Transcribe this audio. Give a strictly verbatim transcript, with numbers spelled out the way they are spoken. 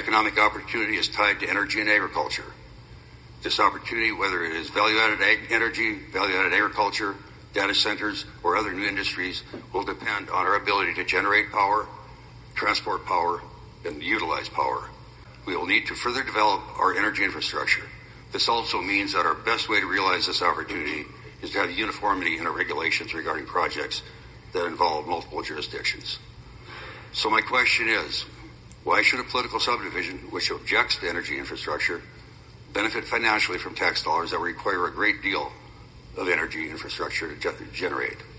economic opportunity is tied to energy and agriculture. This opportunity, whether it is value-added ag- energy, value-added agriculture, data centers, or other new industries, will depend on our ability to generate power, transport power, and utilize power. We will need to further develop our energy infrastructure. This also means that our best way to realize this opportunity is to have uniformity in our regulations regarding projects that involve multiple jurisdictions. So my question is, why should a political subdivision which objects to energy infrastructure benefit financially from tax dollars that require a great deal of energy infrastructure to ge- generate?